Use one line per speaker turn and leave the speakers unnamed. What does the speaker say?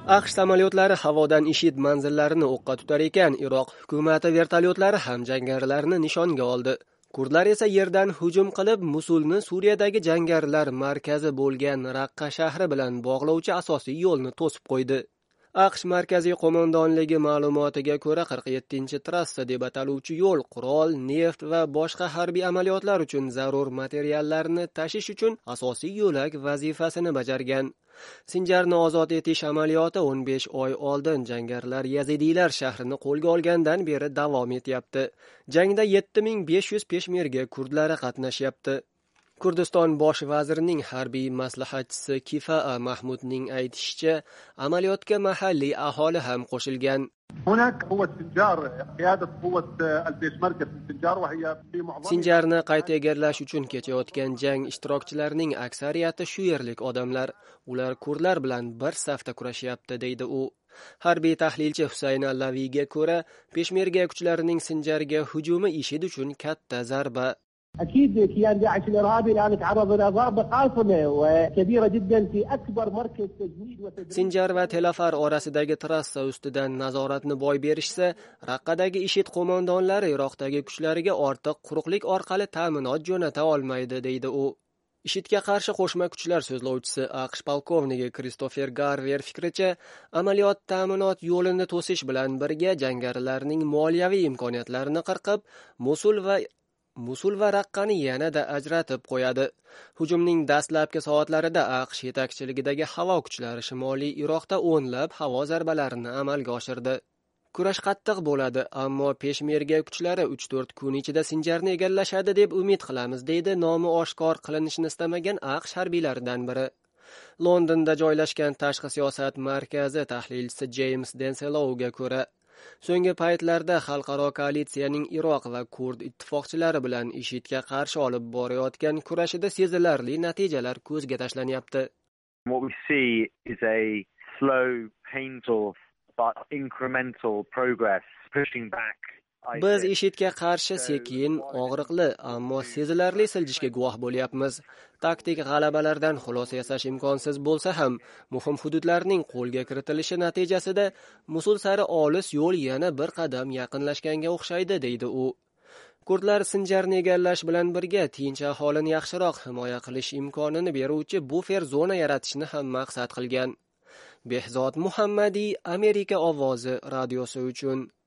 AQSh samolyotlari havodan IShID manzillarini o'qqa tutar ekan, Iroq hukumati vertolyotlari ham jangarilarni nishonga oldi. Kurdlar esa yerdan hujum qilib, Musulni Suriyadagi jangarilar markazi bo'lgan Raqqa shahri bilan bog'lovchi asosiy yo'lni to'sib qo'ydi. AQSh markaziy qo'mondonligi ma'lumotiga ko'ra 47-trassa deb ataluvchi yo'l qurol, neft va boshqa harbiy amaliyotlar uchun zarur materiallarni tashish uchun asosiy yo'lak vazifasini bajargan. Sinjarni ozod etish amaliyoti 15 oy oldin jangarilar Yazidiylar shahrini qo'lga olgandan beri davom etyapti. Jangda 7500 peshmerga kurdlari qatnashyapti. Kurdiston bosh vazirining harbiy maslahatchisi Kifaa Mahmudning aytishicha, amaliyotga mahalliy aholi ham qo'shilgan. Sinjarni qayta egallash uchun kechayotgan jang ishtirokchilarining aksariyati shu yerlik odamlar. Ular kurdlar bilan bir safda kurashyapti, deydi u. Harbiy tahlilchi Husayn Allaviyga ko'ra, peshmerga kuchlarining Sinjarga hujumi IShID uchun katta zarba.
أكيد كيان داعش الإرهابي الآن تعرض إلى ضربة قاصمة وكبيرة جدا في أكبر مركز تجنيد وتدريب. Sinjar va Telafar orasidagi trassa ustidan nazoratni boy berishsa, Raqqadagi IShID qo'mondonlari Iroqdagi kuchlariga ortiq quruqlik orqali ta'minot jo'nata olmaydi, deydi u. IShIDga qarshi qo'shma kuchlar so'zlovchisi AQSh polkovniki Kristofer Garver fikricha, amaliyot ta'minot yo'lini to'sish bilan birga jangarilarning moliyaviy imkoniyatlarini qirqib, Musul va Raqqani yanada ajratib qo'yadi. Hujumning dastlabki soatlarida AQSh yetakchiligidagi havo kuchlari Shimoliy Iroqda o'nlab havo zarbalarini amalga oshirdi. Kurash qattiq bo'ladi, ammo peshmerga kuchlari 3-4 kun ichida Sinjarni egallashadi deb umid qilamiz, deydi nomi oshkor qilinishini istamagan AQSh harbiylaridan biri. Londonda joylashgan tashqi siyosat markazi tahlilchisi James Denselowga ko'ra, so'nggi paytlarda xalqaro koalitsiyaning Iroq va Kurd ittifoqchilari bilan IShIDga qarshi olib borayotgan kurashida sezilarli natijalar ko'zga tashlanyapti.
What we see is a slow, painful but incremental progress pushing back.
Biz IShIDga qarshi sekin, og'riqli, ammo sezilarli siljishga guvoh bo'lyapmiz. Taktik g'alabalardan xulosa yasash imkonsiz bo'lsa ham, muhim hududlarning qo'lga kiritilishi natijasida Musul sari olis yo'l yana bir qadam yaqinlashganga o'xshaydi, deydi u. Kurdlar Sinjarni egallash bilan birga tinch aholini yaxshiroq himoya qilish imkonini beruvchi bufer zona yaratishni ham maqsad qilgan. Behzod Muhammadiy, Amerika ovozi radiosi uchun